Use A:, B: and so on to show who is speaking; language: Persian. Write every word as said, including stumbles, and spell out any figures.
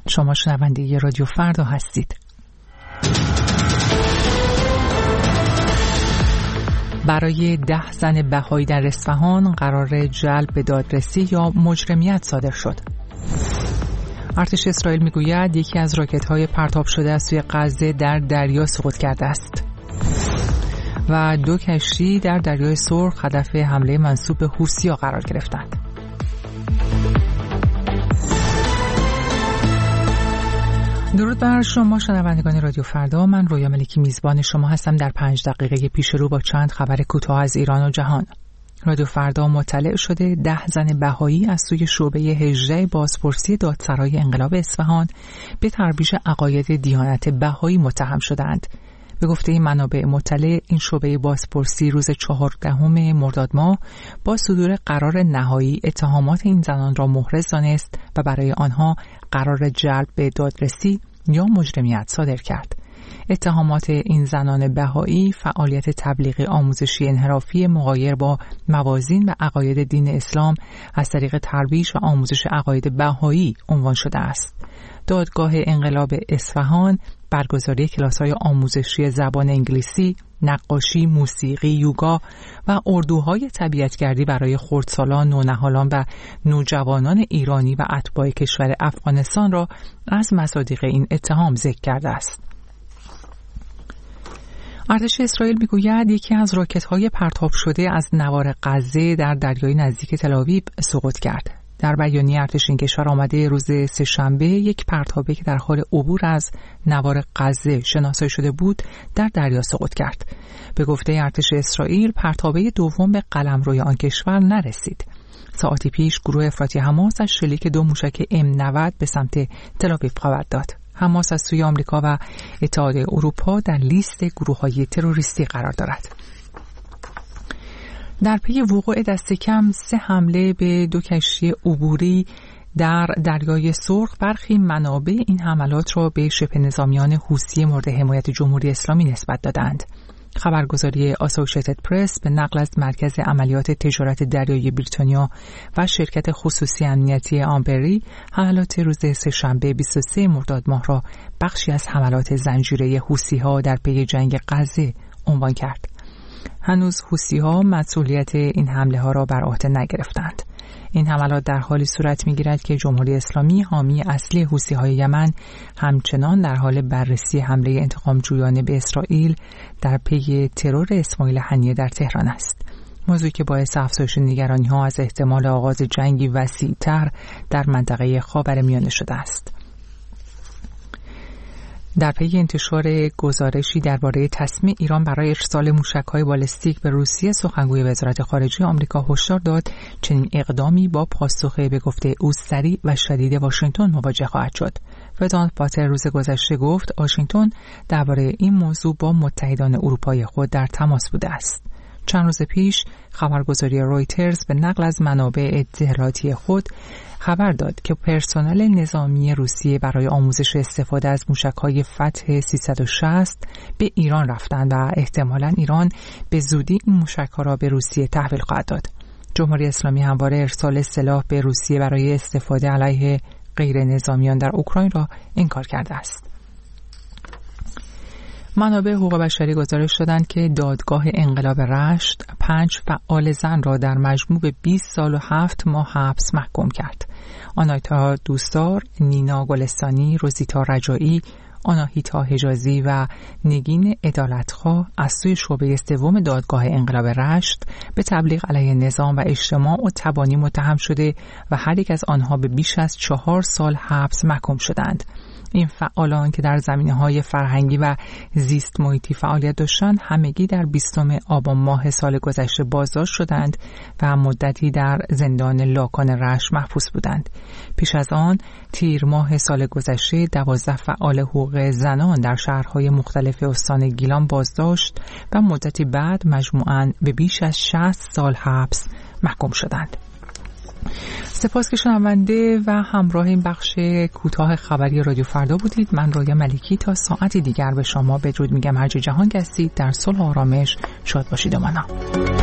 A: شما شنونده رادیو فردا هستید. برای ده زن بهایی در اصفهان قرار جلب به دادرسی یا مجرمیت صادر شد. ارتش اسرائیل میگوید یکی از راکت‌های پرتاب شده از سوی غزه در دریا سقوط کرده است. و دو کشتی در دریای سرخ هدف حمله منسوب به حوثی‌ها قرار گرفتند. درود بر شما شنوندگان رادیو فردا، من رویا ملکی میزبان شما هستم در پنج دقیقه پیش رو با چند خبر کوتاه از ایران و جهان. رادیو فردا مطلع شده ده زن بهایی از سوی شعبه هجده بازپرسی دادسرای انقلاب اصفهان به ترویج عقاید دیانت بهایی متهم شدند. به گفته منابع مطلع، این شعبه بازپرسی روز چهاردهم مرداد ماه با صدور قرار نهایی اتهامات این زنان را محرز دانست و برای آنها قرار جلب به دادرسی یا مجرمیت صادر کرد. اتهامات این زنان بهایی فعالیت تبلیغی آموزشی انحرافی مغایر با موازین و عقاید دین اسلام از طریق ترویج و آموزش عقاید بهایی عنوان شده است. دادگاه انقلاب اصفهان برگزاری کلاس‌های آموزشی زبان انگلیسی، نقاشی، موسیقی، یوگا و اردوهای طبیعتگردی برای خردسالان، نونهالان و نوجوانان ایرانی و اتباع کشور افغانستان را از مصادیق این اتهام ذکر کرده است. ارتش اسرائیل میگوید یکی از راکت‌های پرتاب شده از نوار غزه در دریای نزدیک تل‌آویو سقوط کرد. در بیانیه ارتش این کشور آمده روز سه‌شنبه یک پرتابه که در حال عبور از نوار غزه شناسایی شده بود در دریا سقوط کرد. به گفته ارتش اسرائیل پرتابه دوم به قلمروی آن کشور نرسید. ساعتی پیش گروه افراطی حماس از شلیک دو موشک ام نود به سمت تل‌آویو خبر داد. حماس از سوی آمریکا و اتحادیه اروپا در لیست گروه‌های تروریستی قرار دارد. در پی وقوع دست کم سه حمله به دو کشتی عبوری در دریای سرخ، برخی منابع این حملات را به شبه نظامیان حوثی مورد حمایت جمهوری اسلامی نسبت دادند. خبرگزاری آسوشیتد پرس به نقل از مرکز عملیات تجارت دریایی بریتانیا و شرکت خصوصی امنیتی آمبری حملات روز سه‌شنبه بیست و سوم مرداد ماه را بخشی از حملات زنجیره حوثی‌ها در پی جنگ غزه عنوان کرد. هنوز حوثی‌ها مسئولیت این حمله ها را بر عهده نگرفتند. این حملات در حالی صورت می‌گیرد که جمهوری اسلامی حامی اصلی حوثی‌های یمن همچنان در حال بررسی حمله انتقام جویانه به اسرائیل در پی ترور اسماعیل هنیه در تهران است. موضوعی که باعث افزایش نگرانی‌ها از احتمال آغاز جنگی وسیع‌تر در منطقه خاورمیانه شده است. در پی انتشار گزارشی درباره تصمیم ایران برای ارسال موشک‌های بالستیک به روسیه، سخنگوی وزارت خارجه آمریکا هشدار داد چنین اقدامی با پاسخ به گفته او سریع و شدید واشنگتن مواجه خواهد شد. ودانت پاتر روز گذشته گفت واشنگتن درباره این موضوع با متحدان اروپایی خود در تماس بوده است. چند روز پیش خبرگزاری رویترز به نقل از منابع اطلاعاتی خود خبر داد که پرسنل نظامی روسیه برای آموزش استفاده از موشک‌های فتح سیصد و شصت به ایران رفتند و احتمالاً ایران به زودی این موشک‌ها را به روسیه تحویل خواهد داد. جمهوری اسلامی همواره ارسال سلاح به روسیه برای استفاده علیه غیر نظامیان در اوکراین را انکار کرده است. منابع حقوق بشری گزارش دادند که دادگاه انقلاب رشت پنج فعال زن را در مجموع به بیست سال و هفت ماه حبس محکوم کرد. آنایتا دوستار، نینا گلستانی، روزیتا رجایی، آناهیتا حجازی و نگین عدالتخواه از سوی شعبه سوم دادگاه انقلاب رشت به تبلیغ علیه نظام و اجتماع و تبانی متهم شده و هر یک از آنها به بیش از چهار سال حبس محکوم شدند. این فعالان که در زمینه‌های فرهنگی و زیست محیطی فعالیت داشتند همگی در بیستم آبان ماه سال گذشته بازداشت شدند و مدتی در زندان لاکان رشت محبوس بودند. پیش از آن تیر ماه سال گذشته دوازده فعال حقوق زنان در شهرهای مختلف استان گیلان بازداشت و مدتی بعد مجموعاً به بیش از شصت سال حبس محکوم شدند. سپاس که شنونده و همراه این بخش کوتاه خبری رادیو فردا بودید. من رویا ملکی تا ساعتی دیگر به شما بدرود میگم. هر جا جهان هستید در صلح و آرامش شاد باشید و مانا.